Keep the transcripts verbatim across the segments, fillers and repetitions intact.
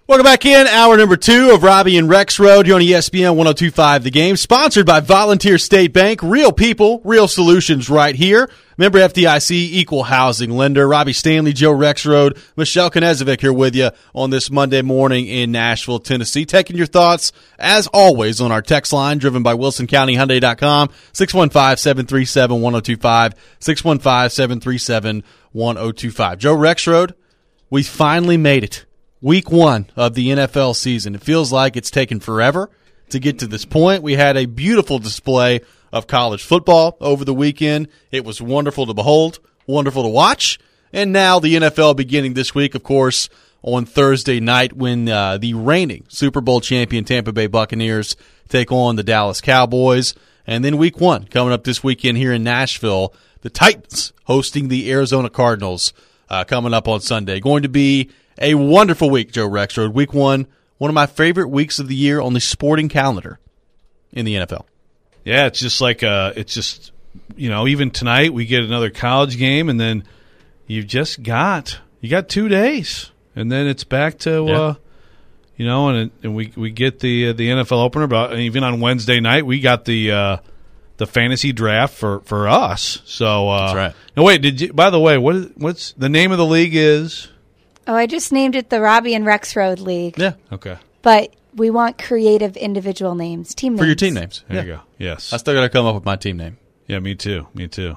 Welcome back in. Hour number two of Robbie and Rex Road here on E S P N one oh two point five The Game. Sponsored by Volunteer State Bank. Real people, real solutions right here. Member F D I C, equal housing lender. Robbie Stanley, Joe Rexroad, Michelle Knezovic here with you on this Monday morning in Nashville, Tennessee. Taking your thoughts, as always, on our text line driven by Wilson County Hyundai dot com. six one five, seven three seven, one oh two five. six one five, seven three seven, one oh two five. Joe Rexroad, we finally made it. Week one of the N F L season. It feels like it's taken forever to get to this point. We had a beautiful display of college football over the weekend. It was wonderful to behold, wonderful to watch. And now the N F L beginning this week, of course, on Thursday night when uh, the reigning Super Bowl champion Tampa Bay Buccaneers take on the Dallas Cowboys. And then week one coming up this weekend here in Nashville, the Titans hosting the Arizona Cardinals uh, coming up on Sunday. Going to be a wonderful week, Joe Rexroad. Week one, one of my favorite weeks of the year on the sporting calendar in the N F L. Yeah, it's just like, uh, it's just, you know, even tonight we get another college game, and then you've just got, you got two days, and then it's back to, yeah. uh, you know, and and we we get the uh, the N F L opener, but even on Wednesday night we got the uh, the fantasy draft for, for us. So, uh, that's right. No, wait, did you? By the way, what is, what's the name of the league? Is Oh, I just named it the Robbie and Rexroad League. Yeah. Okay. But we want creative individual names, team names. For your team names. There yeah. you go. Yes. I still got to come up with my team name. Yeah, me too. Me too.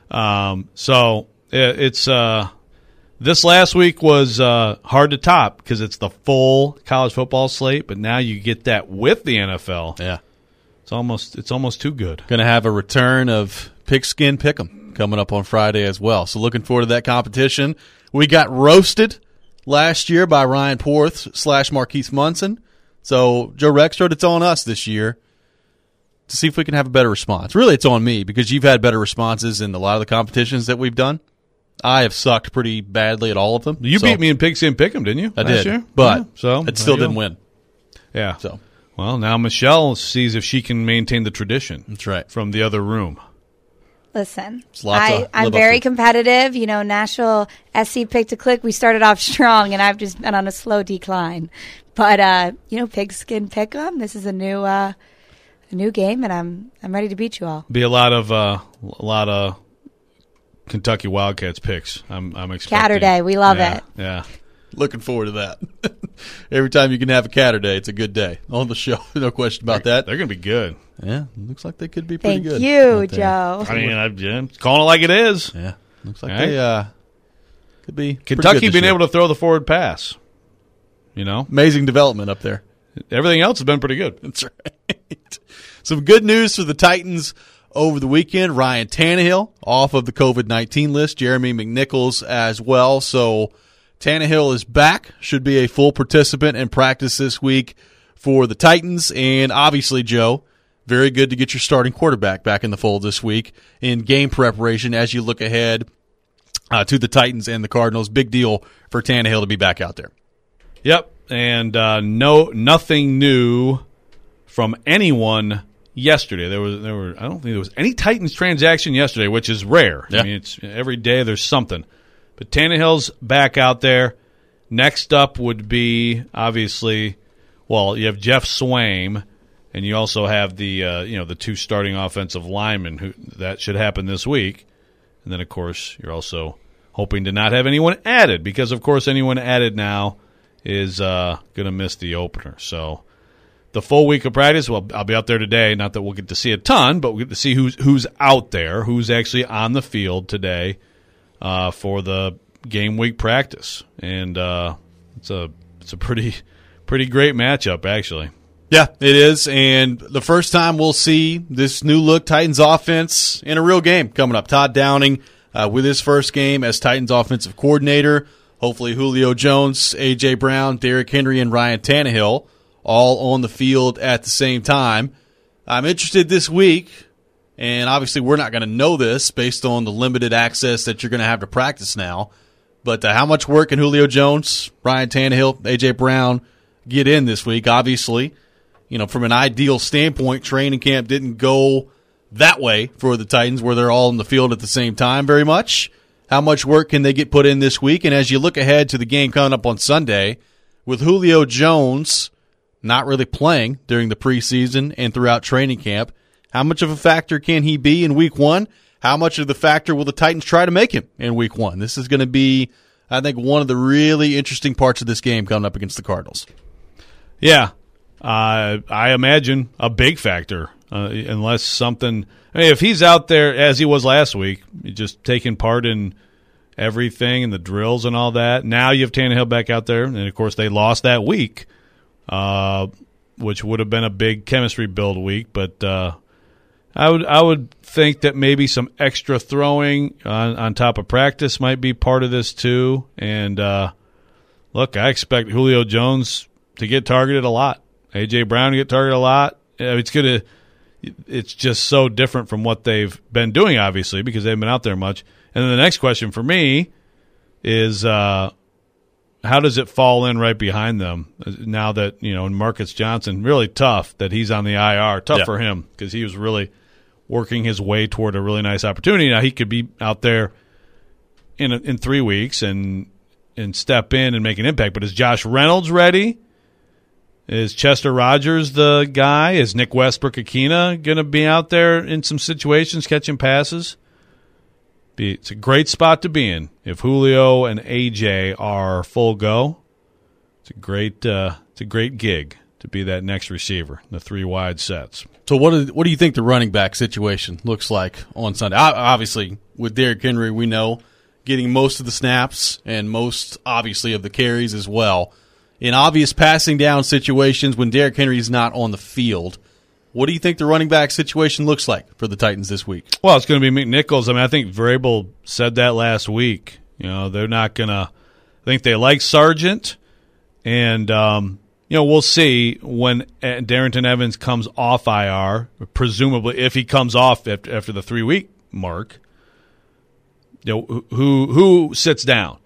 Um, so it, it's uh, this last week was uh, hard to top because it's the full college football slate, but now you get that with the N F L. Yeah. It's almost it's almost too good. Going to have a return of Pigskin Pick'em coming up on Friday as well. So looking forward to that competition. We got roasted last year by Ryan Porth slash Marquise Munson. So, Joe Rexroad, it's on us this year to see if we can have a better response. Really, it's on me because you've had better responses in a lot of the competitions that we've done. I have sucked pretty badly at all of them. You so, beat me in Pigskin Pick'em, didn't you? I last did, year? but yeah, so, it still didn't go. win. Yeah. So, well, now Michelle sees if she can maintain the tradition. That's right. From the other room. Listen, I, I'm very competitive. You know, Nashville S C Pick to Click, we started off strong, and I've just been on a slow decline. But, uh, you know, Pigskin Pick'em, this is a new uh, a new game, and I'm I'm ready to beat you all. Be a lot of uh, a lot of Kentucky Wildcats picks. I'm I'm expecting. Catterday, we love yeah, it. Yeah. Looking forward to that. Every time you can have a Catterday, it's a good day on the show. No question about they're, that. They're going to be good. Yeah, looks like they could be pretty Thank good. Thank you, Joe. I mean, I'm just calling it like it is. Yeah, looks like right. they uh, could be Kentucky being year. able to throw the forward pass. You know, amazing development up there. Everything else has been pretty good. That's right. Some good news for the Titans over the weekend. Ryan Tannehill off of the COVID nineteen list. Jeremy McNichols as well. So Tannehill is back. Should be a full participant in practice this week for the Titans. And obviously, Joe, very good to get your starting quarterback back in the fold this week in game preparation as you look ahead uh, to the Titans and the Cardinals. Big deal for Tannehill to be back out there. Yep, and uh, no, nothing new from anyone yesterday. There was, there were, I don't think there was any Titans transaction yesterday, which is rare. Yeah. I mean, it's every day there's something. But Tannehill's back out there. Next up would be obviously, well, you have Jeff Swaim, and you also have the uh, you know the two starting offensive linemen. Who that should happen this week, and then of course you're also hoping to not have anyone added because of course anyone added now is uh, going to miss the opener. So the full week of practice, well, I'll be out there today. Not that we'll get to see a ton, but we'll get to see who's who's out there, who's actually on the field today uh, for the game week practice, and uh, it's a it's a pretty pretty great matchup actually. Yeah, it is, and the first time we'll see this new look Titans offense in a real game coming up. Todd Downing uh, with his first game as Titans offensive coordinator. Hopefully Julio Jones, A J. Brown, Derrick Henry, and Ryan Tannehill all on the field at the same time. I'm interested this week, and obviously we're not going to know this based on the limited access that you're going to have to practice now, but uh, how much work can Julio Jones, Ryan Tannehill, A J. Brown get in this week? Obviously, you know, from an ideal standpoint, training camp didn't go that way for the Titans where they're all in the field at the same time very much. How much work can they get put in this week? And as you look ahead to the game coming up on Sunday with Julio Jones not really playing during the preseason and throughout training camp, how much of a factor can he be in week one? How much of the factor will the Titans try to make him in week one? This is going to be, I think, one of the really interesting parts of this game coming up against the Cardinals. Yeah, uh, I imagine a big factor, uh, unless something – I mean, if he's out there, as he was last week, just taking part in everything and the drills and all that, now you have Tannehill back out there, and, of course, they lost that week, uh, which would have been a big chemistry build week, but uh, – I would I would think that maybe some extra throwing on, on top of practice might be part of this too. And uh, look, I expect Julio Jones to get targeted a lot. A J Brown to get targeted a lot. It's gonna. It's just so different from what they've been doing, obviously, because they've been out there much. And then the next question for me is, uh, how does it fall in right behind them now that, you know, Marcus Johnson, really tough that he's on the I R. Tough yeah. for him because he was really – working his way toward a really nice opportunity. Now he could be out there in a, in three weeks and and step in and make an impact. But is Josh Reynolds ready? Is Chester Rogers the guy? Is Nick Westbrook-Akina going to be out there in some situations catching passes? Be, it's a great spot to be in. If Julio and A J are full go, it's a great uh, it's a great gig to be that next receiver, the three wide sets. So what do, what do you think the running back situation looks like on Sunday? Obviously, with Derrick Henry, we know getting most of the snaps and most, obviously, of the carries as well. In obvious passing down situations when Derrick Henry is not on the field, what do you think the running back situation looks like for the Titans this week? Well, it's going to be McNichols. I mean, I think Vrabel said that last week. You know, they're not going to – I think they like Sargent, and um, – you know, we'll see when Darrington Evans comes off I R, presumably if he comes off after, after the three-week mark, you know, who who sits down.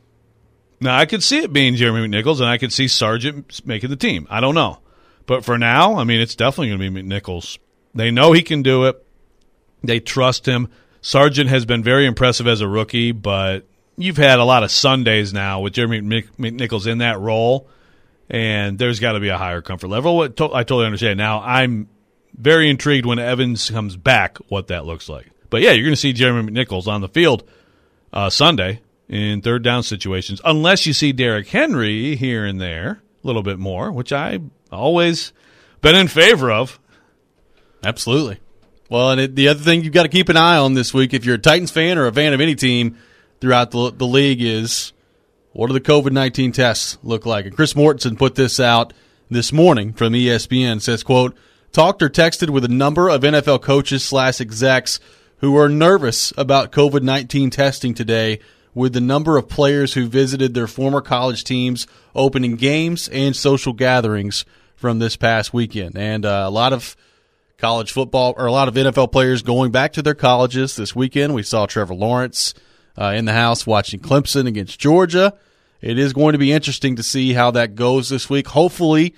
Now, I could see it being Jeremy McNichols, and I could see Sargent making the team. I don't know. But for now, I mean, it's definitely going to be McNichols. They know he can do it. They trust him. Sargent has been very impressive as a rookie, but you've had a lot of Sundays now with Jeremy McNichols in that role. And there's got to be a higher comfort level. I totally understand. Now, I'm very intrigued when Evans comes back what that looks like. But, yeah, you're going to see Jeremy McNichols on the field uh, Sunday in third down situations, unless you see Derrick Henry here and there a little bit more, which I've always been in favor of. Absolutely. Well, and it, the other thing you've got to keep an eye on this week, if you're a Titans fan or a fan of any team throughout the, the league, is – what do the COVID nineteen tests look like? And Chris Mortensen put this out this morning from E S P N. Says, quote, talked or texted with a number of N F L coaches slash execs who are nervous about COVID nineteen testing today with the number of players who visited their former college teams opening games and social gatherings from this past weekend. And uh, a lot of college football or a lot of N F L players going back to their colleges this weekend. We saw Trevor Lawrence uh, in the house watching Clemson against Georgia. It is going to be interesting to see how that goes this week. Hopefully,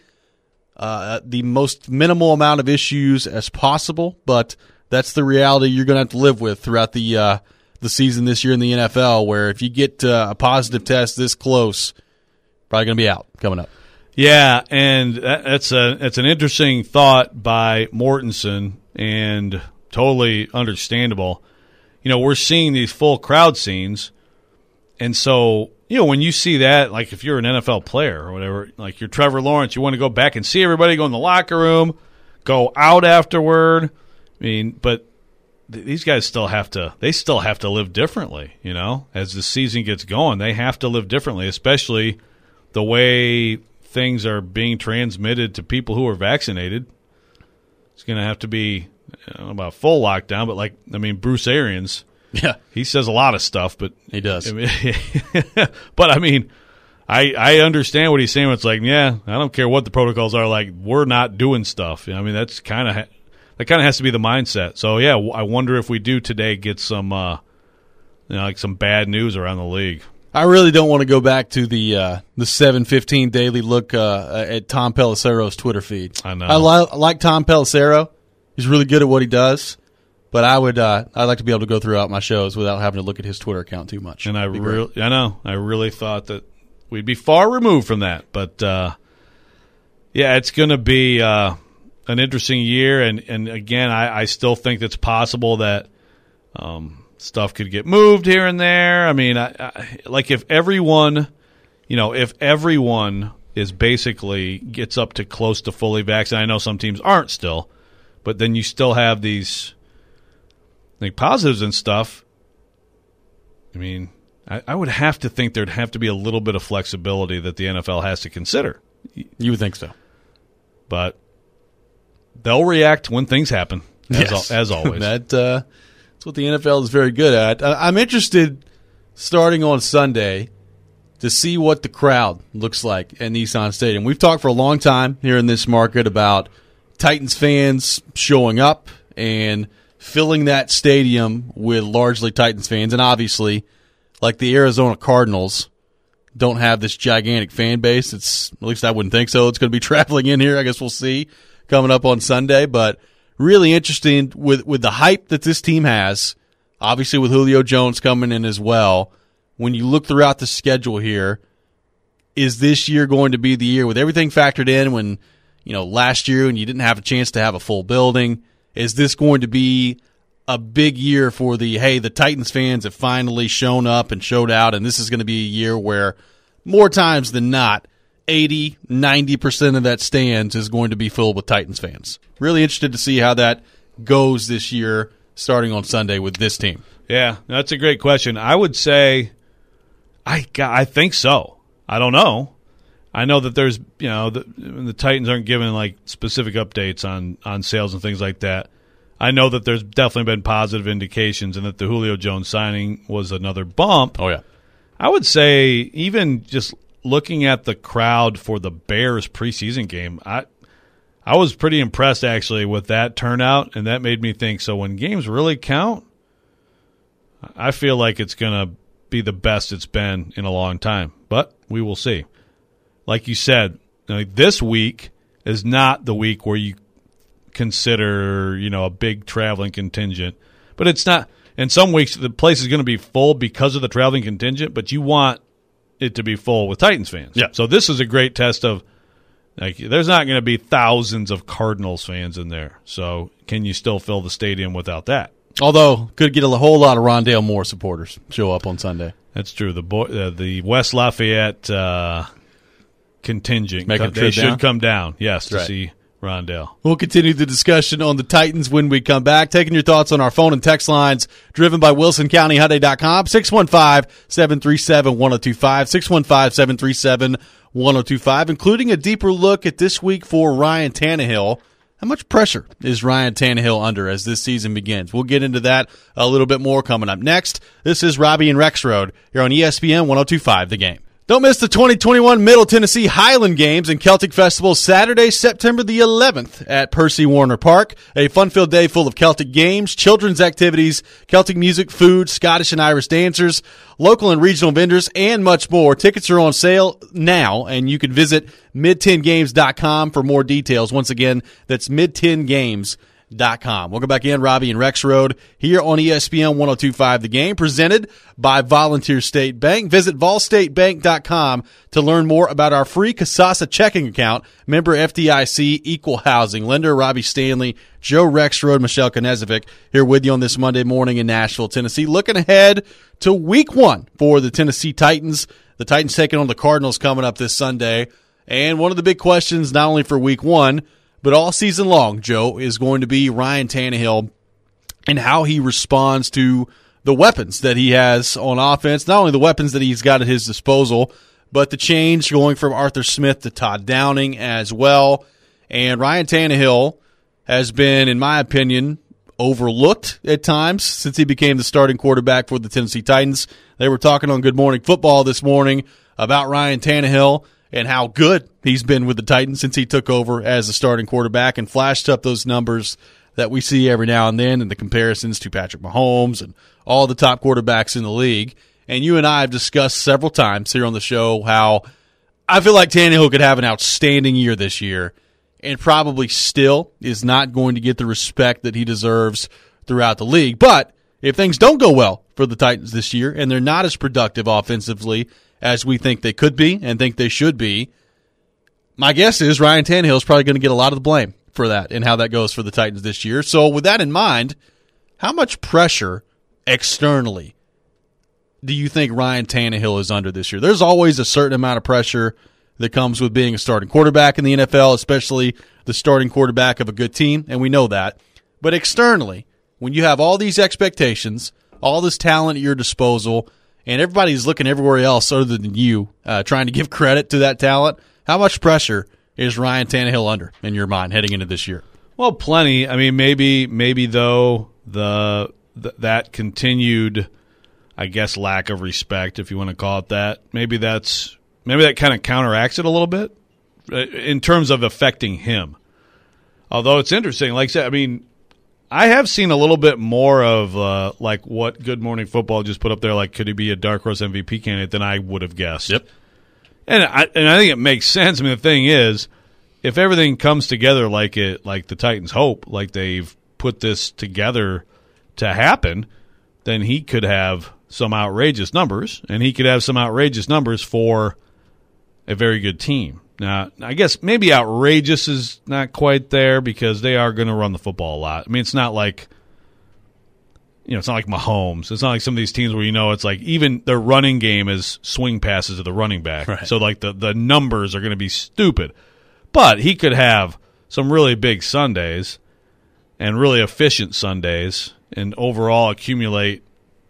uh, the most minimal amount of issues as possible, but that's the reality you're going to have to live with throughout the uh, the season this year in the N F L, where if you get uh, a positive test this close, probably going to be out coming up. Yeah, and that, that's a that's an interesting thought by Mortensen, and totally understandable. You know, we're seeing these full crowd scenes, and so, you know, when you see that, like if you're an N F L player or whatever, like you're Trevor Lawrence, you want to go back and see everybody, go in the locker room, go out afterward. I mean, but th- these guys still have to, they still have to live differently, you know, as the season gets going. They have to live differently, especially the way things are being transmitted to people who are vaccinated. It's going to have to be, I don't know about full lockdown, but like, I mean, Bruce Arians, yeah, he says a lot of stuff, but he does. I mean, but I mean, I I understand what he's saying. It's like, yeah, I don't care what the protocols are. Like, we're not doing stuff. I mean, that's kind of that kind of has to be the mindset. So yeah, I wonder if we do today get some, uh, you know, like some bad news around the league. I really don't want to go back to the uh, the seven fifteen daily look uh, at Tom Pelissero's Twitter feed. I know. I, li- I like Tom Pelissero. He's really good at what he does. But I would, uh, I'd like to be able to go throughout my shows without having to look at his Twitter account too much. And I really, I know, I really thought that we'd be far removed from that. But, uh, yeah, it's going to be uh, an interesting year. And, and again, I, I still think it's possible that um, stuff could get moved here and there. I mean, I, I, like if everyone, you know, if everyone is basically gets up to close to fully vaccinated, I know some teams aren't still, but then you still have these like positives and stuff. I mean, I, I would have to think there'd have to be a little bit of flexibility that the N F L has to consider. You would think so. But they'll react when things happen, as, yes. al- as always. that, uh, that's what the N F L is very good at. I, I'm interested, starting on Sunday, to see what the crowd looks like at Nissan Stadium. We've talked for a long time here in this market about Titans fans showing up and filling that stadium with largely Titans fans. And obviously, like the Arizona Cardinals don't have this gigantic fan base. It's at least I wouldn't think so. It's going to be traveling in here. I guess we'll see coming up on Sunday. But really interesting with, with the hype that this team has, obviously with Julio Jones coming in as well. When you look throughout the schedule here, is this year going to be the year with everything factored in when, you know, last year when you didn't have a chance to have a full building? Is this going to be a big year for the, hey, the Titans fans have finally shown up and showed out, and this is going to be a year where more times than not, eighty, ninety percent of that stands is going to be filled with Titans fans? Really interested to see how that goes this year starting on Sunday with this team. Yeah, that's a great question. I would say I I think so. I don't know. I know that there's, you know, the, the Titans aren't giving like specific updates on, on sales and things like that. I know that there's definitely been positive indications and that the Julio Jones signing was another bump. Oh, yeah. I would say even just looking at the crowd for the Bears preseason game, I I was pretty impressed actually with that turnout, and that made me think, so when games really count, I feel like it's going to be the best it's been in a long time. But we will see. Like you said, like this week is not the week where you consider, you know, a big traveling contingent. But it's not. In some weeks, the place is going to be full because of the traveling contingent, but you want it to be full with Titans fans. Yeah. So this is a great test of, like, there's not going to be thousands of Cardinals fans in there. So can you still fill the stadium without that? Although, could get a whole lot of Rondale Moore supporters show up on Sunday. That's true. The boy, uh, the West Lafayette uh, contingent, Make a they trip should down? come down, yes, to Right. see Rondale. We'll continue the discussion on the Titans when we come back. Taking your thoughts on our phone and text lines, driven by Wilson County Hyundai dot com, six one five, seven three seven, one oh two five, six one five, seven three seven, one oh two five, including a deeper look at this week for Ryan Tannehill. How much pressure is Ryan Tannehill under as this season begins? We'll get into that a little bit more coming up next. This is Robbie and Rexroad here on E S P N one oh two five The Game. Don't miss the twenty twenty-one Middle Tennessee Highland Games and Celtic Festival Saturday, September the eleventh at Percy Warner Park. A fun-filled day full of Celtic games, children's activities, Celtic music, food, Scottish and Irish dancers, local and regional vendors, and much more. Tickets are on sale now, and you can visit mid ten games dot com for more details. Once again, that's mid ten games dot com. Welcome back in, Robbie and Rexroad here on E S P N one oh two five The Game, presented by Volunteer State Bank. Visit vol state bank dot com to learn more about our free Kasasa checking account. Member F D I C, equal housing lender. Robbie Stanley, Joe Rexroad, Michelle Knezovic here with you on this Monday morning in Nashville, Tennessee. Looking ahead to week one for the Tennessee Titans. The Titans taking on the Cardinals coming up this Sunday. And one of the big questions, not only for week one, but all season long, Joe, is going to be Ryan Tannehill and how he responds to the weapons that he has on offense. Not only the weapons that he's got at his disposal, but the change going from Arthur Smith to Todd Downing as well. And Ryan Tannehill has been, in my opinion, overlooked at times since he became the starting quarterback for the Tennessee Titans. They were talking on Good Morning Football this morning about Ryan Tannehill and how good he's been with the Titans since he took over as the starting quarterback, and flashed up those numbers that we see every now and then and the comparisons to Patrick Mahomes and all the top quarterbacks in the league. And you and I have discussed several times here on the show how I feel like Tannehill could have an outstanding year this year and probably still is not going to get the respect that he deserves throughout the league. But if things don't go well for the Titans this year and they're not as productive offensively as we think they could be and think they should be, my guess is Ryan Tannehill is probably going to get a lot of the blame for that and how that goes for the Titans this year. So with that in mind, how much pressure externally do you think Ryan Tannehill is under this year? There's always a certain amount of pressure that comes with being a starting quarterback in the N F L, especially the starting quarterback of a good team, and we know that. But externally, when you have all these expectations, all this talent at your disposal, and everybody's looking everywhere else other than you, uh, trying to give credit to that talent, how much pressure is Ryan Tannehill under in your mind heading into this year? Well, plenty. I mean, maybe maybe though the, the that continued, I guess, lack of respect, if you want to call it that, maybe that's maybe that kind of counteracts it a little bit in terms of affecting him. Although it's interesting, like I said, I mean, I have seen a little bit more of uh, like what Good Morning Football just put up there, like could he be a dark horse M V P candidate, than I would have guessed. Yep. And I and I think it makes sense. I mean, the thing is, if everything comes together like it, like the Titans hope, like they've put this together to happen, then he could have some outrageous numbers, and he could have some outrageous numbers for a very good team. Now, I guess maybe outrageous is not quite there because they are going to run the football a lot. I mean, it's not like, you know, it's not like Mahomes. It's not like some of these teams where, you know, it's like even their running game is swing passes to the running back. Right. So, like, the, the numbers are going to be stupid. But he could have some really big Sundays and really efficient Sundays and overall accumulate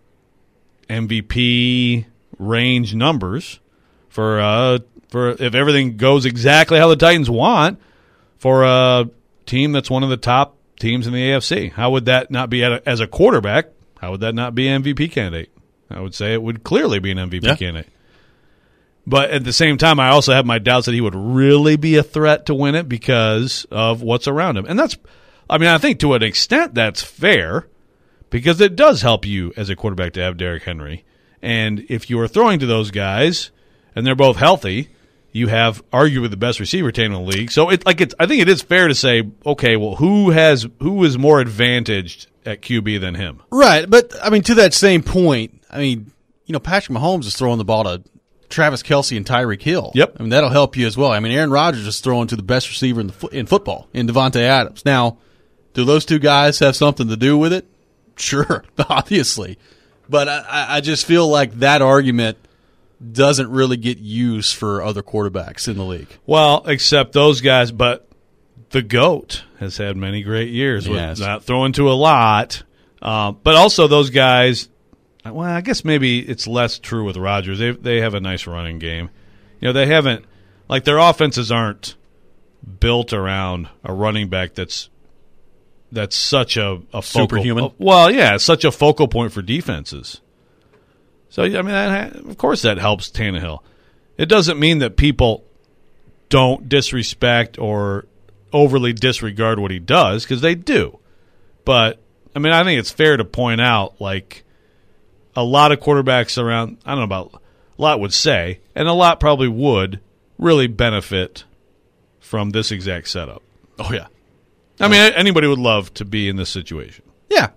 M V P range numbers for uh for if everything goes exactly how the Titans want for a team that's one of the top teams in the A F C. How would that not be, as a quarterback, how would that not be an M V P candidate? I would say it would clearly be an M V P yeah. candidate. But at the same time, I also have my doubts that he would really be a threat to win it because of what's around him. And that's, I mean, I think to an extent that's fair because it does help you as a quarterback to have Derrick Henry. And if you are throwing to those guys and they're both healthy, you have arguably the best receiver team in the league. So it like it's I think it is fair to say, okay, well, who has who is more advantaged at Q B than him? Right, but I mean, to that same point, I mean, you know, Patrick Mahomes is throwing the ball to Travis Kelce and Tyreek Hill. Yep. I mean, that'll help you as well. I mean, Aaron Rodgers is throwing to the best receiver in the fo- in football, in Devontae Adams. Now, do those two guys have something to do with it? Sure, obviously. But I, I just feel like that argument doesn't really get used for other quarterbacks in the league. Well, except those guys, but the GOAT has had many great years with yes. not throwing to a lot. Um, but also those guys, well, I guess maybe it's less true with Rodgers. They they have a nice running game. You know, they haven't, like their offenses aren't built around a running back that's that's such a, a focal, superhuman. Uh, well, yeah, such a focal point for defenses. So, I mean, that, of course that helps Tannehill. It doesn't mean that people don't disrespect or overly disregard what he does, because they do. But, I mean, I think it's fair to point out, like, a lot of quarterbacks around, I don't know about, a lot would say, and a lot probably would, really benefit from this exact setup. Oh, yeah. I mean, anybody would love to be in this situation. Yeah.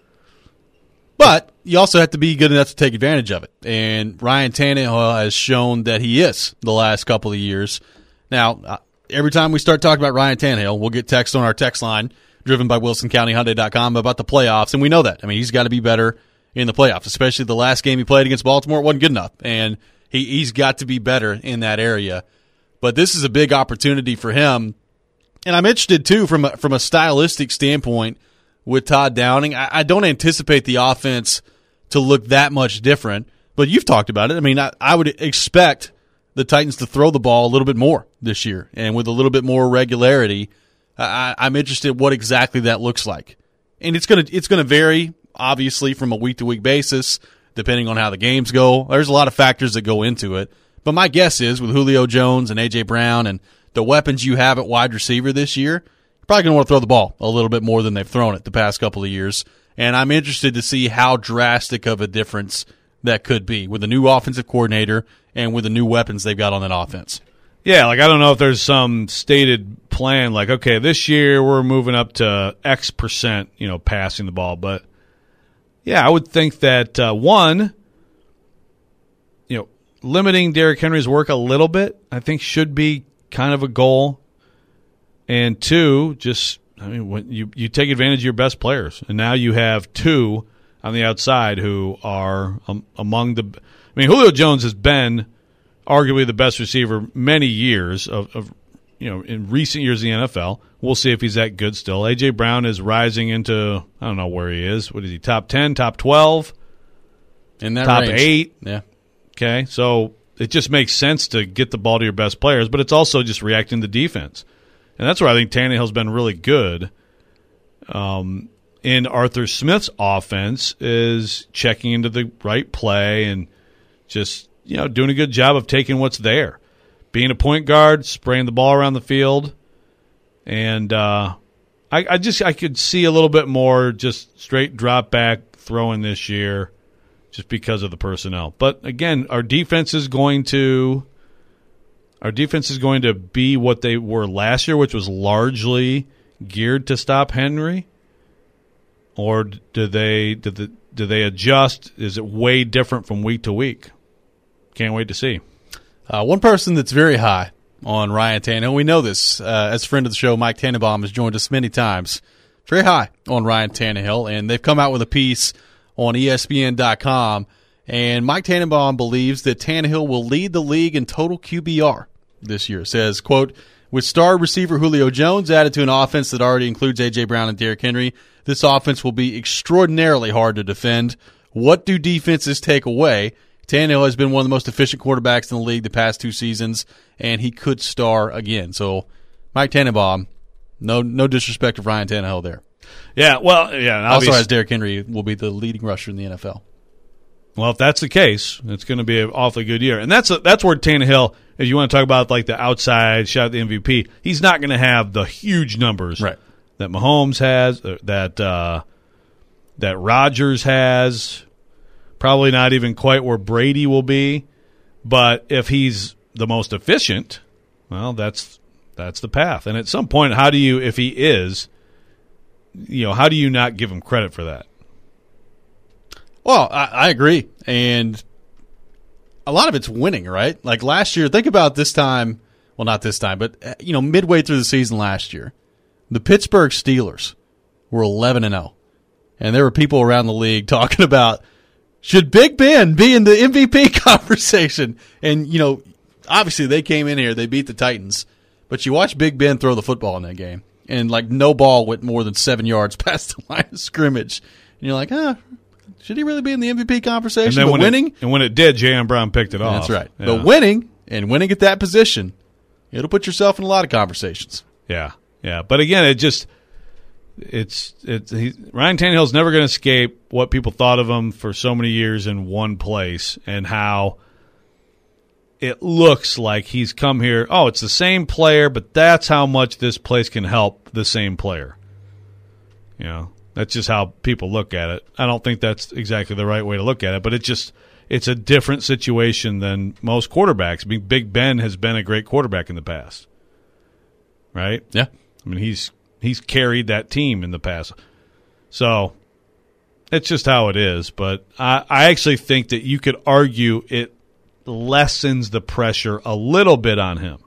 But you also have to be good enough to take advantage of it. And Ryan Tannehill has shown that he is the last couple of years. Now, uh, every time we start talking about Ryan Tannehill, we'll get text on our text line, driven by Wilson County Hyundai dot com, about the playoffs. And we know that. I mean, he's got to be better in the playoffs, especially the last game he played against Baltimore. It wasn't good enough. And he, he's got to be better in that area. But this is a big opportunity for him. And I'm interested, too, from a, from a stylistic standpoint with Todd Downing. I, I don't anticipate the offense to look that much different, but you've talked about it. I mean, I, I would expect the Titans to throw the ball a little bit more this year and with a little bit more regularity. I, I'm interested in what exactly that looks like. And it's going to it's going to vary, obviously, from a week-to-week basis, depending on how the games go. There's a lot of factors that go into it. But my guess is with Julio Jones and A J. Brown and the weapons you have at wide receiver this year, you're probably going to want to throw the ball a little bit more than they've thrown it the past couple of years. And I'm interested to see how drastic of a difference that could be with a new offensive coordinator and with the new weapons they've got on that offense. Yeah, like I don't know if there's some stated plan like, okay, this year we're moving up to X percent, you know, passing the ball. But, yeah, I would think that, uh, one, you know, limiting Derrick Henry's work a little bit, I think, should be kind of a goal. And two, just I mean, when you you take advantage of your best players, and now you have two on the outside who are um, among the. I mean, Julio Jones has been arguably the best receiver many years of, of you know in recent years in the N F L. We'll see if he's that good still. A J Brown is rising into I don't know where he is. What is he? Top ten, top twelve, in that top range. eight. Yeah. Okay, so it just makes sense to get the ball to your best players, but it's also just reacting to defense. And that's where I think Tannehill's been really good um, in Arthur Smith's offense is checking into the right play and just, you know, doing a good job of taking what's there. Being a point guard, spraying the ball around the field. And uh, I, I just I could see a little bit more just straight drop back throwing this year just because of the personnel. But, again, our defense is going to – Our defense is going to be what they were last year, which was largely geared to stop Henry, or do they do the do they adjust? Is it way different from week to week? Can't wait to see. Uh, one person that's very high on Ryan Tannehill, we know this uh, as a friend of the show, Mike Tannenbaum has joined us many times. Very high on Ryan Tannehill, and they've come out with a piece on E S P N dot com. And Mike Tannenbaum believes that Tannehill will lead the league in total Q B R this year. Says, quote, with star receiver Julio Jones added to an offense that already includes A J Brown and Derrick Henry, this offense will be extraordinarily hard to defend. What do defenses take away? Tannehill has been one of the most efficient quarterbacks in the league the past two seasons, and he could star again. So, Mike Tannenbaum, no no disrespect to Ryan Tannehill there. Yeah, well, yeah. Also, as Derrick Henry will be the leading rusher in the N F L. Well, if that's the case, it's going to be an awfully good year. And that's a, that's where Tannehill, if you want to talk about like the outside shot at the M V P, he's not going to have the huge numbers right. that Mahomes has, that uh, that Rodgers has, probably not even quite where Brady will be. But if he's the most efficient, well, that's that's the path. And at some point, how do you, if he is, you know, how do you not give him credit for that? Well, I, I agree. And a lot of it's winning, right? Like last year, think about this time. Well, not this time, but, you know, midway through the season last year, the Pittsburgh Steelers were eleven and oh. And there were people around the league talking about, should Big Ben be in the M V P conversation? And, you know, obviously they came in here, they beat the Titans. But you watch Big Ben throw the football in that game. And, like, no ball went more than seven yards past the line of scrimmage. And you're like, huh. Should he really be in the M V P conversation? And then but when winning, it, and when it did, J M Brown picked it off. That's right. Yeah. But winning and winning at that position, it'll put yourself in a lot of conversations. Yeah, yeah. But again, it just it's it's he, Ryan Tannehill's never going to escape what people thought of him for so many years in one place, and how it looks like he's come here. Oh, it's the same player, but that's how much this place can help the same player. You know. That's just how people look at it. I don't think that's exactly the right way to look at it, but it just it's a different situation than most quarterbacks. I mean, Big Ben has been a great quarterback in the past, right? Yeah. I mean, he's he's carried that team in the past. So it's just how it is. But I, I actually think that you could argue it lessens the pressure a little bit on him.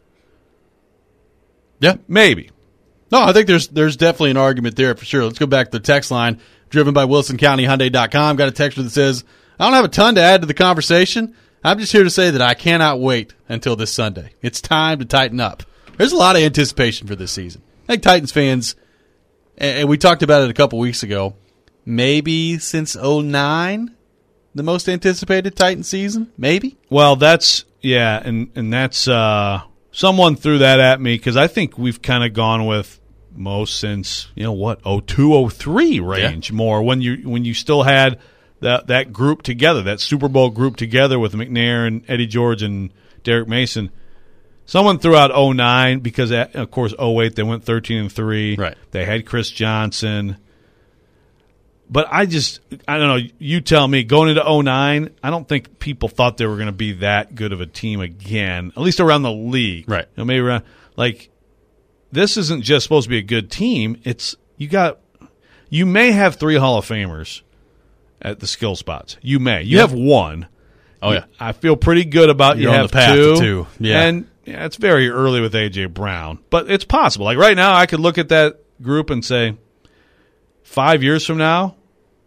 Yeah. Maybe. No, I think there's there's definitely an argument there for sure. Let's go back to the text line, driven by Wilson County Hyundai dot com. Got a texter that says, I don't have a ton to add to the conversation. I'm just here to say that I cannot wait until this Sunday. It's time to tighten up. There's a lot of anticipation for this season. I think Titans fans, and we talked about it a couple weeks ago, maybe since oh nine, the most anticipated Titans season, maybe? Well, that's, yeah, and, and that's, uh, someone threw that at me because I think we've kind of gone with most since, you know what, oh two, oh three range yeah. more when you when you still had that that group together, that Super Bowl group together with McNair and Eddie George and Derek Mason. Someone threw out oh nine because, of course, oh eight they went thirteen and three. Right. They had Chris Johnson. But I just, I don't know, you tell me, going into oh nine, I don't think people thought they were going to be that good of a team again, at least around the league. Right. You know, maybe around, like, this isn't just supposed to be a good team. It's, you got, you may have three Hall of Famers at the skill spots. You may. You yeah. have one. Oh, yeah. I feel pretty good about You're you on have the path two. to two. Yeah. And yeah, it's very early with A J. Brown, but it's possible. Like right now, I could look at that group and say, five years from now,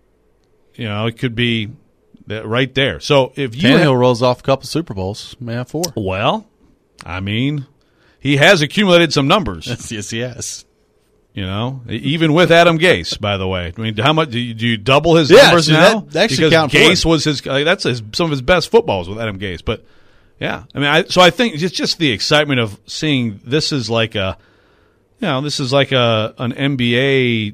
you know, it could be that right there. So if you Tannehill ha- rolls off a couple Super Bowls, may have four. well, I mean, he has accumulated some numbers. Yes, yes, yes. You know, even with Adam Gase, by the way. I mean, how much do you, do you double his Yeah, numbers see, now? that- that actually because count for Gase him. was his. Like, that's his, some of his best footballs with Adam Gase. But yeah, I mean, I, so I think it's just the excitement of seeing this is like a, you know, this is like a an N B A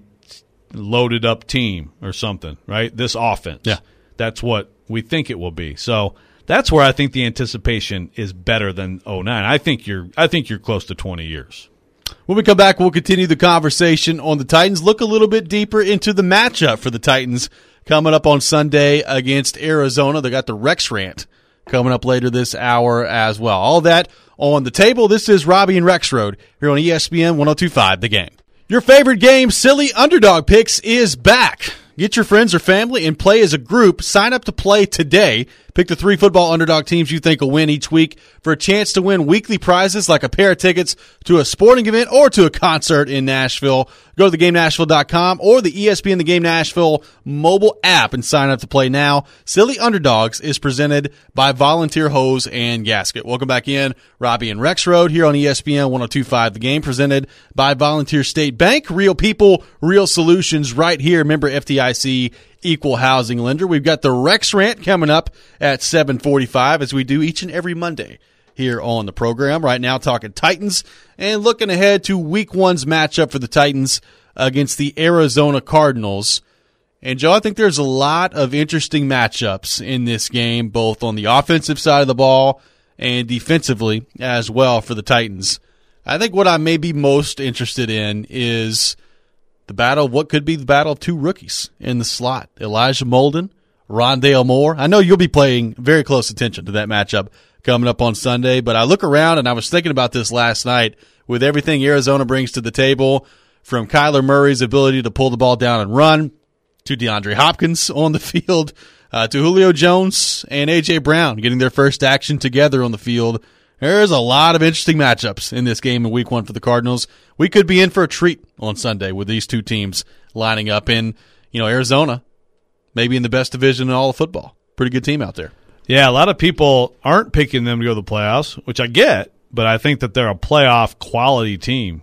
loaded up team or something, right? This offense, Yeah, that's what we think it will be. So that's where I think the anticipation is better than oh nine. I think you're, I think you're close to twenty years. When we come back, we'll continue the conversation on the Titans, look a little bit deeper into the matchup for the Titans coming up on Sunday against Arizona. They got the Rex Rant coming up later this hour as well. All that on the table. This is Robbie and Rex Road here on E S P N one oh two point five The Game. Your favorite game, Silly Underdog Picks, is back. Get your friends or family and play as a group. Sign up to play today. Pick the three football underdog teams you think will win each week for a chance to win weekly prizes like a pair of tickets to a sporting event or to a concert in Nashville. Go to the game nashville dot com or the E S P N The Game Nashville mobile app and sign up to play now. Silly Underdogs is presented by Volunteer Hose and Gasket. Welcome back in. Robbie and Rex Road here on E S P N one oh two point five The Game, presented by Volunteer State Bank. Real people, real solutions right here. Member F D I C, equal housing lender. We've got the Rex Rant coming up at seven forty-five, as we do each and every Monday here on the program. Right now, talking Titans and looking ahead to week one's matchup for the Titans against the Arizona Cardinals. And, Joe, I think there's a lot of interesting matchups in this game, both on the offensive side of the ball and defensively as well for the Titans. I think what I may be most interested in is the battle of what could be the battle of two rookies in the slot. Elijah Molden, Rondale Moore. I know you'll be paying very close attention to that matchup coming up on Sunday, but I look around and I was thinking about this last night with everything Arizona brings to the table, from Kyler Murray's ability to pull the ball down and run, to DeAndre Hopkins on the field, uh, to Julio Jones and A J. Brown getting their first action together on the field. There's a lot of interesting matchups in this game in week one for the Cardinals. We could be in for a treat on Sunday with these two teams lining up in, you know, Arizona, maybe in the best division in all of football. Pretty good team out there. Yeah, a lot of people aren't picking them to go to the playoffs, which I get, but I think that they're a playoff quality team,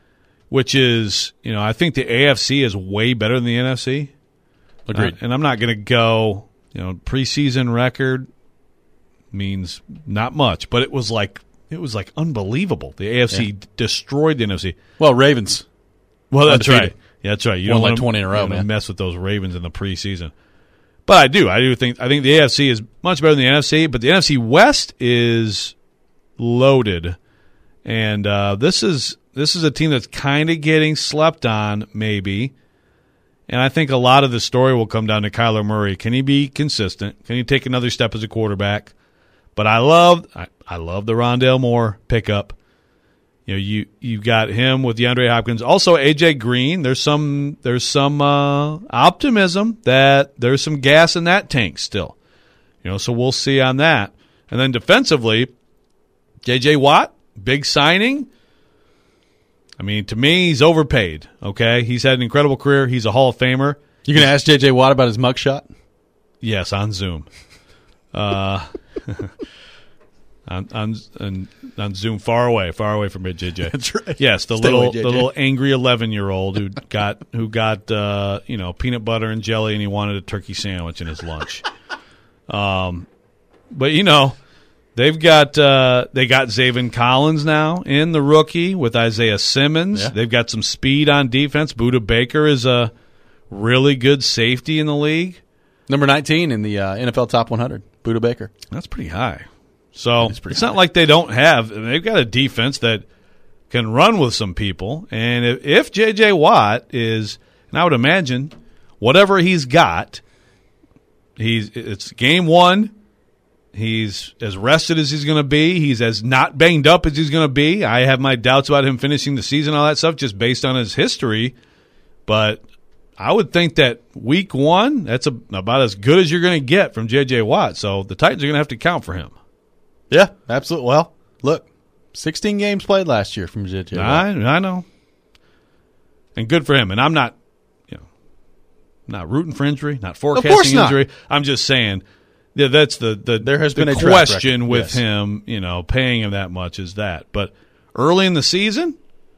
which is, you know, I think the A F C is way better than the N F C. Agreed. Uh, and I'm not going to go, you know, preseason record means not much, but it was like it was like unbelievable. The A F C Yeah. destroyed the N F C. Well, Ravens. Well, that's Undefeated. right. Yeah, that's right. You Won don't like want to, twenty in a row, you don't man. mess with those Ravens in the preseason. But I do. I do think I think the A F C is much better than the N F C, but the N F C West is loaded. And uh, this is this is a team that's kind of getting slept on, maybe. And I think a lot of the story will come down to Kyler Murray. Can he be consistent? Can he take another step as a quarterback? But I love I, I love the Rondale Moore pickup. You know, you you got him with DeAndre Hopkins. Also, A J Green. There's some there's some uh, optimism that there's some gas in that tank still. You know, so we'll see on that. And then defensively, J J Watt, big signing. I mean, to me, he's overpaid. Okay, he's had an incredible career. He's a Hall of Famer. You going to ask J J Watt about his mugshot? Yes, on Zoom. Uh, on, on on on Zoom, far away, far away from it, J J. That's right. Yes, the Stay little away, J J. the little angry eleven year old who got who got uh, you know peanut butter and jelly, and he wanted a turkey sandwich in his lunch. Um, but you know. They've got uh, they got Zaven Collins now in the rookie with Isaiah Simmons. Yeah. They've got some speed on defense. Budda Baker is a really good safety in the league. Number nineteen in the uh, N F L Top one hundred, Budda Baker. That's pretty high. So It's pretty it's high. not like they don't have. They've got a defense that can run with some people. And if, if J J Watt is, and I would imagine whatever he's got, he's it's game one. He's as rested as he's going to be. He's as not banged up as he's going to be. I have my doubts about him finishing the season, all that stuff, just based on his history. But I would think that week one, that's a, about as good as you're going to get from J J. Watt. So the Titans are going to have to count for him. Yeah, absolutely. Well, look, sixteen games played last year from J J. Watt. I, I know. And good for him. And I'm not, you know, not rooting for injury, not forecasting not. injury. I'm just saying yeah, that's the, the, there has the been a track question record. with Yes. him, you know, paying him that much is that. But early in the season,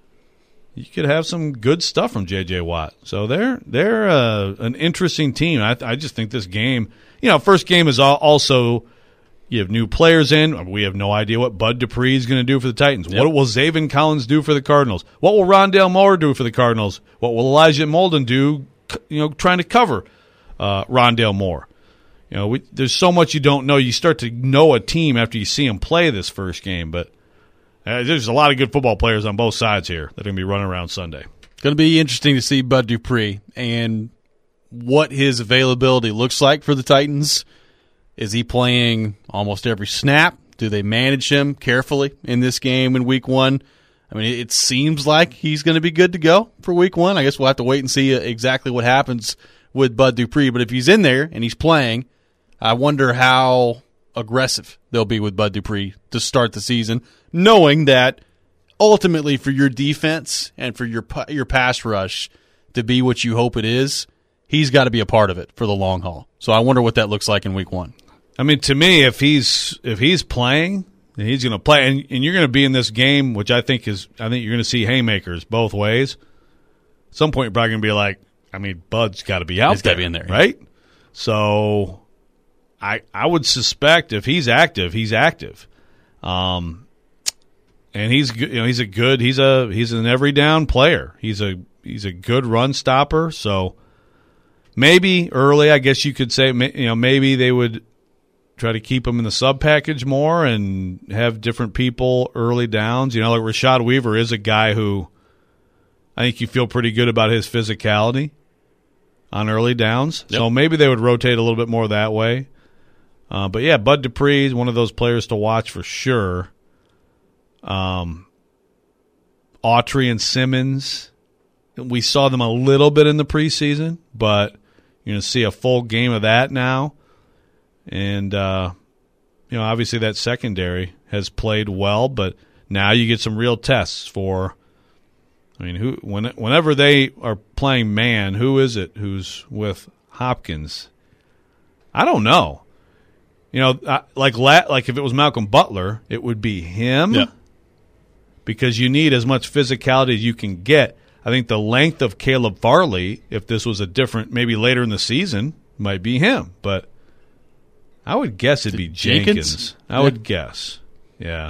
you could have some good stuff from J J. Watt. So they're they're uh, an interesting team. I, I just think this game, you know, first game is al- also you have new players in. We have no idea what Bud Dupree is going to do for the Titans. Yep. What will Zaven Collins do for the Cardinals? What will Rondale Moore do for the Cardinals? What will Elijah Molden do, you know, trying to cover uh, Rondale Moore? You know, we, there's so much you don't know. You start to know a team after you see them play this first game, but Uh, there's a lot of good football players on both sides here that are going to be running around Sunday. Going to be interesting to see Bud Dupree and what his availability looks like for the Titans. Is he playing almost every snap? Do they manage him carefully in this game in week one? I mean, it seems like he's going to be good to go for week one. I guess we'll have to wait and see exactly what happens with Bud Dupree. But if he's in there and he's playing, I wonder how aggressive they'll be with Bud Dupree to start the season, knowing that ultimately for your defense and for your your pass rush to be what you hope it is, he's got to be a part of it for the long haul. So I wonder what that looks like in week one. I mean, to me, if he's if he's playing, then he's going to play, and, and you're going to be in this game, which I think is, I think you're going to see haymakers both ways. At some point, you're probably going to be like, I mean, Bud's got to be out He's there, gotta be in there, right? So, I I would suspect if he's active, he's active, um, and he's good, you know he's a good he's a he's an every down player. He's a he's a good run stopper. So maybe early, I guess you could say, you know maybe they would try to keep him in the sub package more and have different people early downs. You know, like Rashad Weaver is a guy who I think you feel pretty good about his physicality on early downs. Yep. So maybe they would rotate a little bit more that way. Uh, but, yeah, Bud Dupree is one of those players to watch for sure. Um, Autry and Simmons, we saw them a little bit in the preseason, but you're going to see a full game of that now. And, uh, you know, obviously that secondary has played well, but now you get some real tests for, I mean, who when, whenever they are playing man, who is it who's with Hopkins? I don't know. You know, like like if it was Malcolm Butler, it would be him. Yeah. Because you need as much physicality as you can get. I think the length of Caleb Farley, if this was a different, maybe later in the season, might be him. But I would guess it'd be Jenkins. Jenkins? I would guess. Yeah.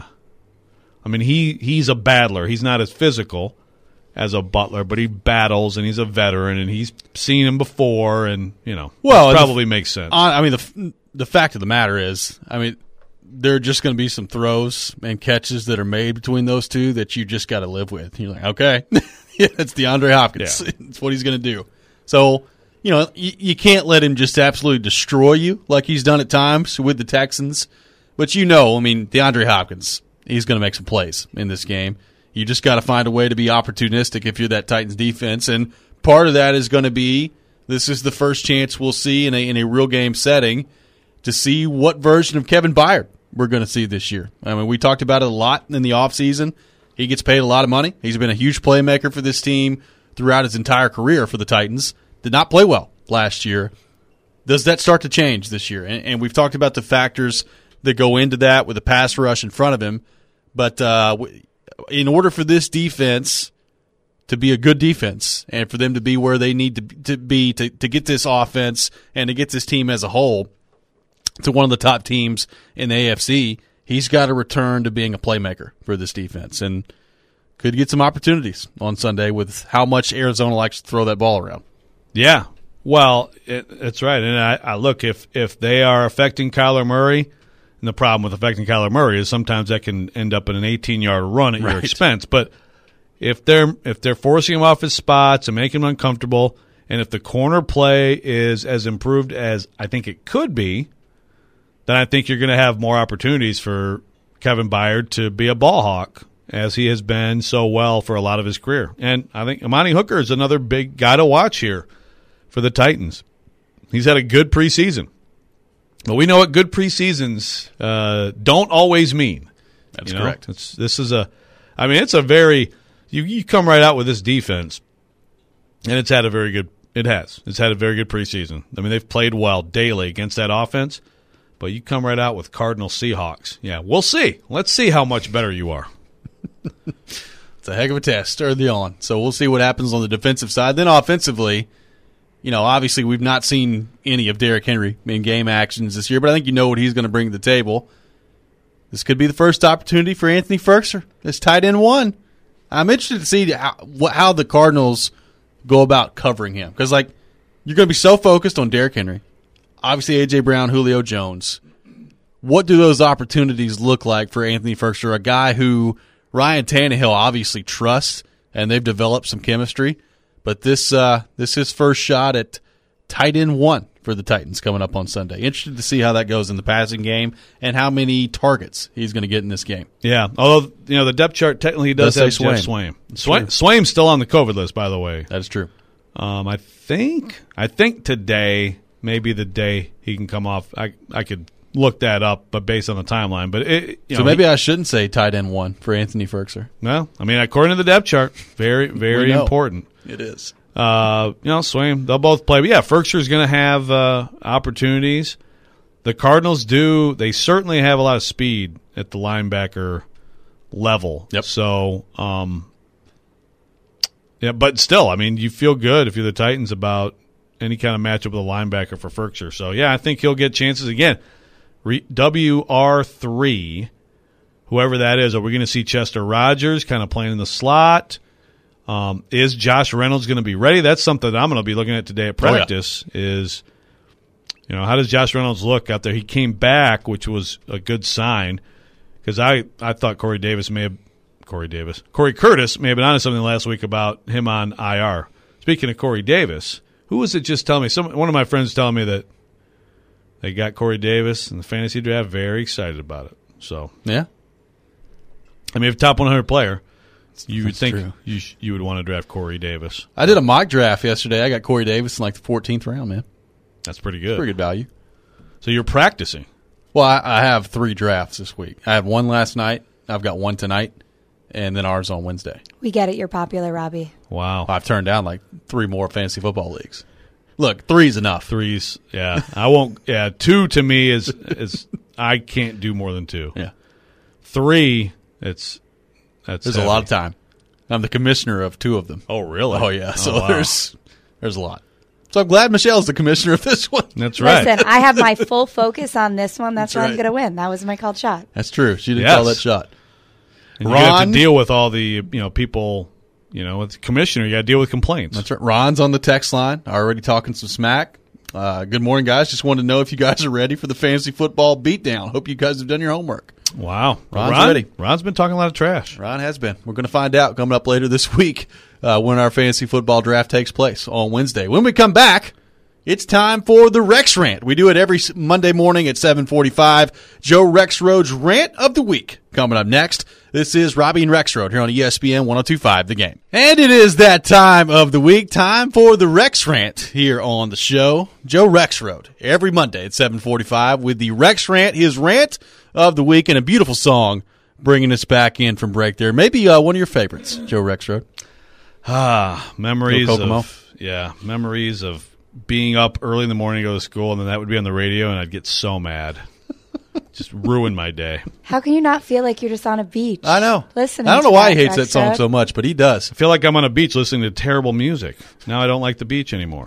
I mean, he, he's a battler. He's not as physical as a Butler, but he battles, and he's a veteran, and he's seen him before, and, you know, Well, it probably the, makes sense. I mean, the the fact of the matter is, I mean, there are just going to be some throws and catches that are made between those two that you just got to live with. You're like, okay, yeah, it's DeAndre Hopkins. Yeah. It's what he's going to do. So, you know, you, you can't let him just absolutely destroy you like he's done at times with the Texans. But you know, I mean, DeAndre Hopkins, he's going to make some plays in this game. You just got to find a way to be opportunistic if you're that Titans defense. And part of that is going to be, this is the first chance we'll see in a, in a real game setting to see what version of Kevin Byard we're going to see this year. I mean, we talked about it a lot in the offseason. He gets paid a lot of money. He's been a huge playmaker for this team throughout his entire career for the Titans. Did not play well last year. Does that start to change this year? And, and we've talked about the factors that go into that with the pass rush in front of him. But uh, in order for this defense to be a good defense and for them to be where they need to, to be to, to get this offense and to get this team as a whole to one of the top teams in the A F C, he's got to return to being a playmaker for this defense and could get some opportunities on Sunday with how much Arizona likes to throw that ball around. Yeah, well, it, it's right. And I, I look, if if they are affecting Kyler Murray, and the problem with affecting Kyler Murray is sometimes that can end up in an eighteen-yard run at Right. your expense. But if they're if they're forcing him off his spots and making him uncomfortable, and if the corner play is as improved as I think it could be, then I think you're going to have more opportunities for Kevin Byard to be a ball hawk, as he has been so well for a lot of his career. And I think Amani Hooker is another big guy to watch here. for the Titans. He's had a good preseason. But we know what good preseasons uh, don't always mean. That's you know? correct. It's, this is a, I mean, it's a very, you, you come right out with this defense, and it's had a very good, it has. It's had a very good preseason. I mean, they've played well daily against that offense, but you come right out with Cardinal Seahawks. Yeah, we'll see. Let's see how much better you are. It's a heck of a test early on. So we'll see what happens on the defensive side. Then offensively, you know, obviously we've not seen any of Derrick Henry in game actions this year, but I think you know what he's going to bring to the table. This could be the first opportunity for Anthony Firkser, this tight end one. I'm interested to see how, how the Cardinals go about covering him. Because, like, you're going to be so focused on Derrick Henry, obviously A J. Brown, Julio Jones. What do those opportunities look like for Anthony Firkser, a guy who Ryan Tannehill obviously trusts, and they've developed some chemistry? But this uh, this is his first shot at tight end one for the Titans coming up on Sunday. Interested to see how that goes in the passing game and how many targets he's going to get in this game. Yeah, although you know the depth chart technically does, does have Jeff Swaim. Swaim. Swaim's still on the COVID list, by the way. That is true. Um, I think I think today may be the day he can come off. I I could look that up, but based on the timeline. But it, you so know, maybe he, I shouldn't say tight end one for Anthony Firkser. Well, I mean, according to the depth chart, very very important. It is. Uh, you know, Swaim, they'll both play. But yeah, Firkser's going to have uh, opportunities. The Cardinals do. They certainly have a lot of speed at the linebacker level. Yep. So, um, yeah, but still, I mean, you feel good if you're the Titans about any kind of matchup with a linebacker for Firkser. So, yeah, I think he'll get chances again. Re- W R three, whoever that is, are we going to see Chester Rogers kind of playing in the slot? Um, is Josh Reynolds going to be ready? That's something that I'm going to be looking at today at practice. Oh, yeah. Is, you know, how does Josh Reynolds look out there? He came back, which was a good sign, because I, I thought Corey Davis may have Corey Davis Corey Curtis may have been on something last week about him on I R. Speaking of Corey Davis, who was it just telling me? Some one of my friends telling me that they got Corey Davis in the fantasy draft. Very excited about it. So yeah, I mean, if top one hundred player. You would That's think true. you sh- you would want to draft Corey Davis. I did a mock draft yesterday. I got Corey Davis in like the fourteenth round, man. That's pretty good. Pretty good value. So you're practicing. Well, I, I have three drafts this week. I had one last night. I've got one tonight, and then ours on Wednesday. We get it. You're popular, Robbie. Wow. I've turned down like three more fantasy football leagues. Look, three's enough. Threes. Yeah. I won't. Yeah. Two to me is is I can't do more than two. Yeah. Three. It's that's there's heavy. a lot of time. I'm the commissioner of two of them. Oh really? Oh yeah. So oh, wow. there's there's a lot. So I'm glad Michelle's the commissioner of this one. That's right. Listen, I have my full focus on this one. That's, That's where right. I'm going to win. That was my called shot. That's true. She did Yes. call that shot. And you have to deal with all the you know people. You know, with the commissioner, you got to deal with complaints. That's right. Ron's on the text line, already talking some smack. Uh, good morning, guys. Just wanted to know if you guys are ready for the fantasy football beatdown. Hope you guys have done your homework. Wow. Ron's Ron, ready. Ron's been talking a lot of trash. Ron has been. We're going to find out coming up later this week uh, when our fantasy football draft takes place on Wednesday. When we come back, it's time for the Rex Rant. We do it every Monday morning at seven forty-five. Joe Rexrode's Rant of the Week coming up next. This is Robbie and Rexrode here on E S P N one oh two point five The Game. And it is that time of the week, time for the Rex Rant here on the show. Joe Rexrode every Monday at seven forty-five with the Rex Rant, his rant of the week, and a beautiful song bringing us back in from break there. Maybe uh, one of your favorites, Joe Rexrode. Ah, memories Little Kokomo. of yeah, memories of being up early in the morning to go to school, and then that would be on the radio, and I'd get so mad. Just ruin my day. How can you not feel like you're just on a beach? I know. Listen, I don't know why he hates that song so much, but he does. I feel like I'm on a beach listening to terrible music. Now I don't like the beach anymore.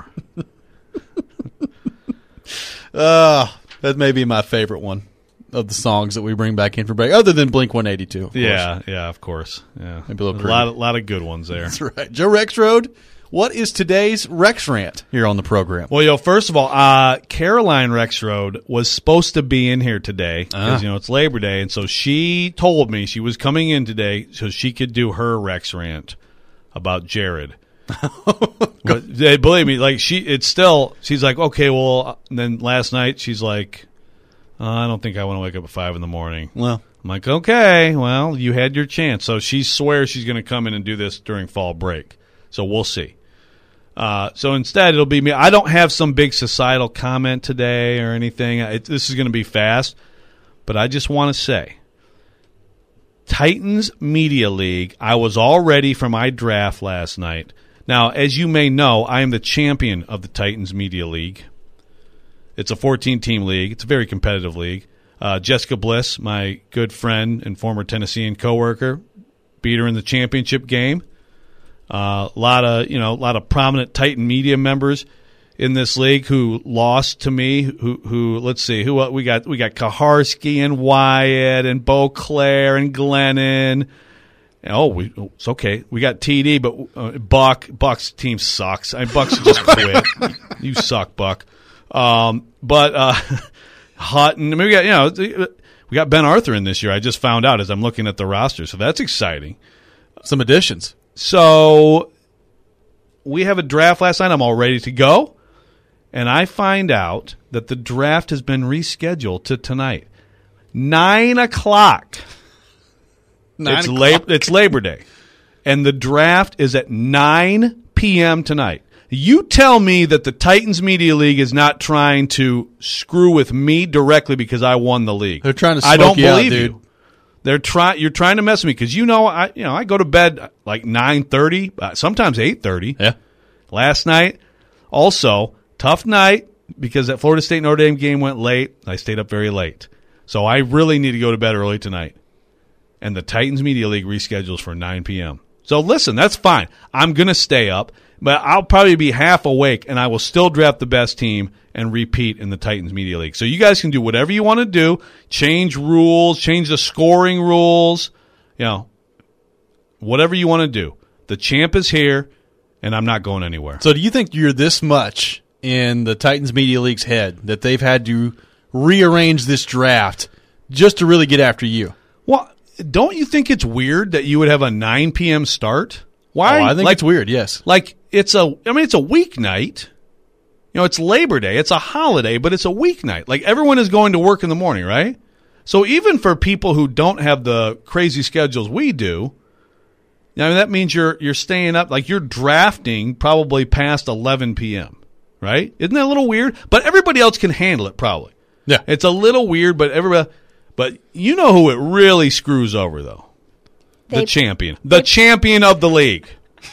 Uh, that may be my favorite one of the songs that we bring back in for break, other than Blink one eighty-two. Of Yeah, course. yeah, of course. Yeah, Maybe a little There's a pretty. lot, of, lot of good ones there. That's right. Joe Rexrode, what is today's Rex Rant here on the program? Well, yo, first of all, uh, Caroline Rexrode was supposed to be in here today because, Ah. you know, it's Labor Day. And so she told me she was coming in today so she could do her Rex Rant about Jared. But, they- believe me, like, she, it's still, she's like, okay, well, and then last night she's like, uh, I don't think I want to wake up at five in the morning. Well, I'm like, okay, well, you had your chance. So she swears she's going to come in and do this during fall break. So we'll see. Uh, so instead, it'll be me. I don't have some big societal comment today or anything. It, this is going to be fast. But I just want to say, Titans Media League, I was all ready for my draft last night. Now, as you may know, I am the champion of the Titans Media League. It's a fourteen-team league. It's a very competitive league. Uh, Jessica Bliss, my good friend and former Tennessean coworker, beat her in the championship game. A uh, lot of you know, a lot of prominent Titan media members in this league who lost to me. Who, who let's see, who uh, we got? We got Kaharski and Wyatt and Beauclair and Glennon. Oh, we, it's okay. We got T D, but uh, Buck. Buck's team sucks. I mean, Buck's just quit. You suck, Buck. Um, but uh, Hutton. I mean, we got you know, we got Ben Arthur in this year. I just found out as I'm looking at the roster, so that's exciting. Some additions. So we have a draft last night. I'm all ready to go. And I find out that the draft has been rescheduled to tonight. Nine o'clock. Nine it's, o'clock. La- it's Labor Day. And the draft is at nine p.m. tonight. You tell me that the Titans Media League is not trying to screw with me directly because I won the league. They're trying to smoke I don't you out, believe dude. you. They're trying. You're trying to mess with me because you know I you know I go to bed like nine thirty, uh, sometimes eight thirty. Yeah. Last night, also tough night because that Florida State Notre Dame game went late. I stayed up very late, so I really need to go to bed early tonight. And the Titans Media League reschedules for nine p.m. So listen, that's fine. I'm gonna stay up, but I'll probably be half awake, and I will still draft the best team and repeat in the Titans Media League. So you guys can do whatever you want to do, change rules, change the scoring rules, you know, whatever you want to do. The champ is here, and I'm not going anywhere. So do you think you're this much in the Titans Media League's head that they've had to rearrange this draft just to really get after you? Well, don't you think it's weird that you would have a nine p.m. start? Why? Oh, I think like, it's weird, yes. Like, it's a, I mean, it's a weeknight. You know, it's Labor Day. It's a holiday, but it's a weeknight. Like, everyone is going to work in the morning, right? So even for people who don't have the crazy schedules we do, I mean, that means you're you're staying up, like you're drafting probably past eleven p.m., right? Isn't that a little weird? But everybody else can handle it probably. Yeah. It's a little weird, but everybody, but you know who it really screws over, though? They- the champion. The champion of the league.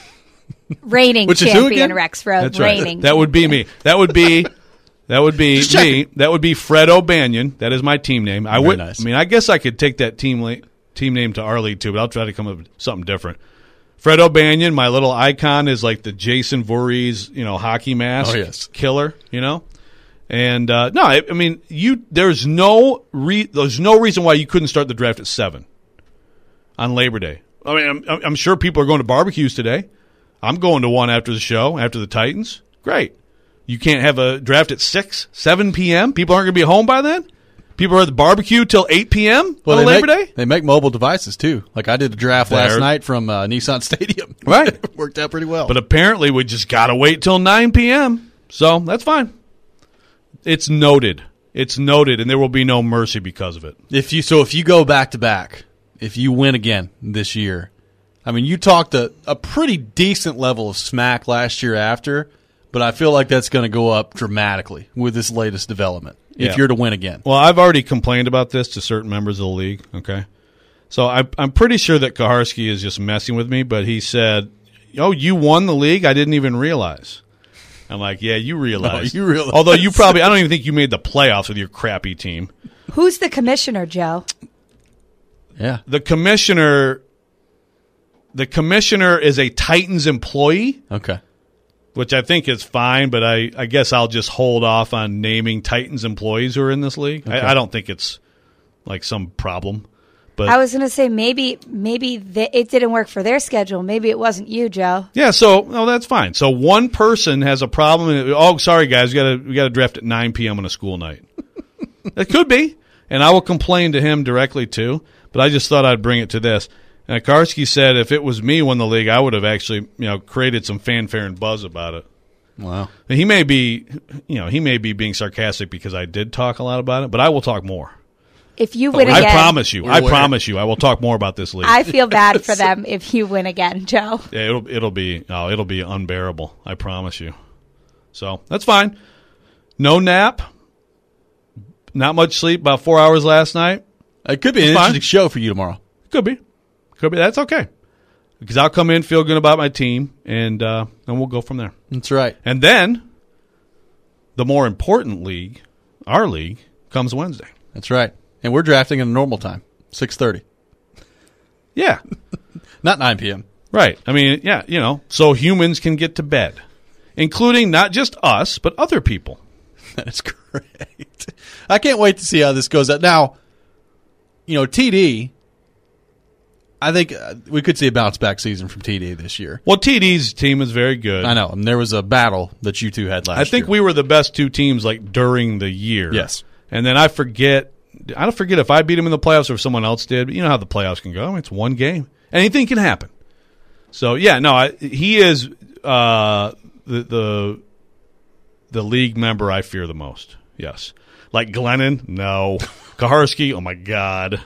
Reigning Which is who champion again? Rex Road. That's right. Reigning. That would be me. That would be that would be Just me. checking. That would be Fred O'Banion. That is my team name. I Very would. nice. I mean, I guess I could take that team la- team name to our league too, but I'll try to come up with something different. Fred O'Banion. My little icon is like the Jason Voorhees, you know, hockey mask. Oh, yes. Killer. You know. And uh, no, I, I mean, you. There's no re, There's no reason why you couldn't start the draft at seven on Labor Day. I mean, I'm, I'm sure people are going to barbecues today. I'm going to one after the show, after the Titans. Great. You can't have a draft at six, seven p.m.? People aren't going to be home by then? People are at the barbecue till eight p.m. Well, on they Labor make, Day? They make mobile devices, too. Like I did a draft last There. night from uh, Nissan Stadium. Right. It worked out pretty well. But apparently we just got to wait till nine p.m. So that's fine. It's noted. It's noted, and there will be no mercy because of it. If you So if you go back-to-back, if you win again this year, I mean, you talked a, a pretty decent level of smack last year after, but I feel like that's going to go up dramatically with this latest development if Yeah. you're to win again. Well, I've already complained about this to certain members of the league, okay? So I, I'm pretty sure that Kaharski is just messing with me, but he said, oh, you won the league? I didn't even realize. I'm like, yeah, you realize. No, you realize. Although you probably, I don't even think you made the playoffs with your crappy team. Who's the commissioner, Joe? Yeah. The commissioner, the commissioner is a Titans employee, Okay. which I think is fine, but I, I guess I'll just hold off on naming Titans employees who are in this league. Okay. I, I don't think it's like some problem. But I was going to say maybe maybe th- it didn't work for their schedule. Maybe it wasn't you, Joe. yeah, so no, that's fine. So one person has a problem. And, oh, sorry guys, we got to we got to draft at nine p.m. on a school night. It could be, and I will complain to him directly too. But I just thought I'd bring it to this. And Karski said if it was me won the league, I would have actually you know created some fanfare and buzz about it. Wow. And he may be, you know, he may be being sarcastic because I did talk a lot about it, but I will talk more. if you win we- I again, promise you. We're I aware. promise you. I will talk more about this league. I feel bad for them if you win again, Joe. Yeah, it'll it'll be oh, it'll be unbearable. I promise you. So that's fine. No nap. Not much sleep. About four hours last night. It could be an It's fine. interesting show for you tomorrow. Could be. Could be. That's okay. Because I'll come in, feel good about my team, and uh, and we'll go from there. That's right. And then the more important league, our league, comes Wednesday. That's right. And we're drafting in the normal time, six thirty, Yeah. not nine p.m. Right. I mean, yeah, you know, so humans can get to bed, including not just us, but other people. That's great. I can't wait to see how this goes out. Now, you know, T D, I think uh, we could see a bounce back season from T D this year. Well, T D's team is very good. I know. And there was a battle that you two had last year. I think we were the best two teams like during the year. Yes. And then I forget, I don't forget if I beat them in the playoffs or if someone else did. But you know how the playoffs can go. I mean, it's one game. Anything can happen. So, yeah, no, I, he is uh, the, the the league member I fear the most. Yes. Like Glennon? No. Kaharski? Oh, my God.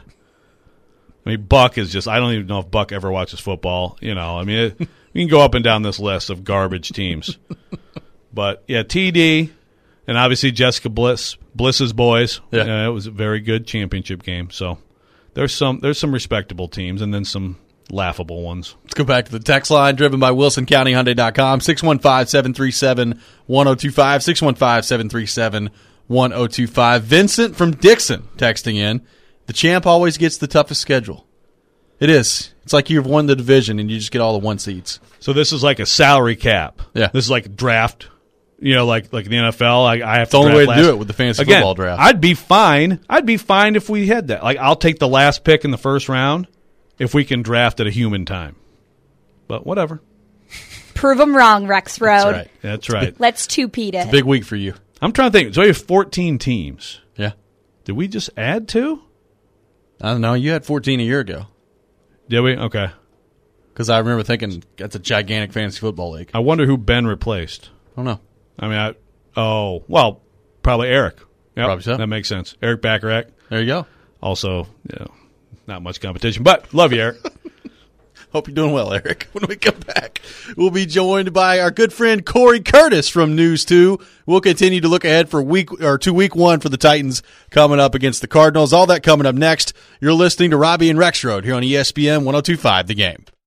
I mean, Buck is just, I don't even know if Buck ever watches football. You know, I mean, it, we can go up and down this list of garbage teams. But, yeah, T D, and obviously Jessica Bliss, Bliss's boys. Yeah. Uh, it was a very good championship game. So there's some there's some respectable teams and then some laughable ones. Let's go back to the text line driven by Wilson County Hyundai dot com, six one five, seven three seven, one zero two five, six one five, seven three seven, one zero two five. Vincent from Dixon texting in, the champ always gets the toughest schedule. It is. It's like you've won the division and you just get all the one seeds. So this is like a salary cap. Yeah. This is like a draft. You know, like like the N F L. I, I have It's the to only draft way to last. do it with the fantasy Again, football draft. I'd be fine. I'd be fine if we had that. Like I'll take the last pick in the first round if we can draft at a human time. But whatever. Prove them wrong, Rex Road. That's right. That's right. Let's two-peat it. Big week for you. I'm trying to think. So we have fourteen teams. Yeah. Did we just add two? I don't know. You had fourteen a year ago. Did we? Okay. Because I remember thinking that's a gigantic fantasy football league. I wonder who Ben replaced. I don't know. I mean, I, oh, well, probably Eric. Yep, Probably so. That makes sense. Eric Bacharach. There you go. Also, you know, not much competition, but love you, Eric. Hope you're doing well, Eric. When we come back, we'll be joined by our good friend Corey Curtis from News two. We'll continue to look ahead for week or to week one for the Titans coming up against the Cardinals. All that coming up next. You're listening to Robbie and Rex Road here on E S P N one oh two point five The Game.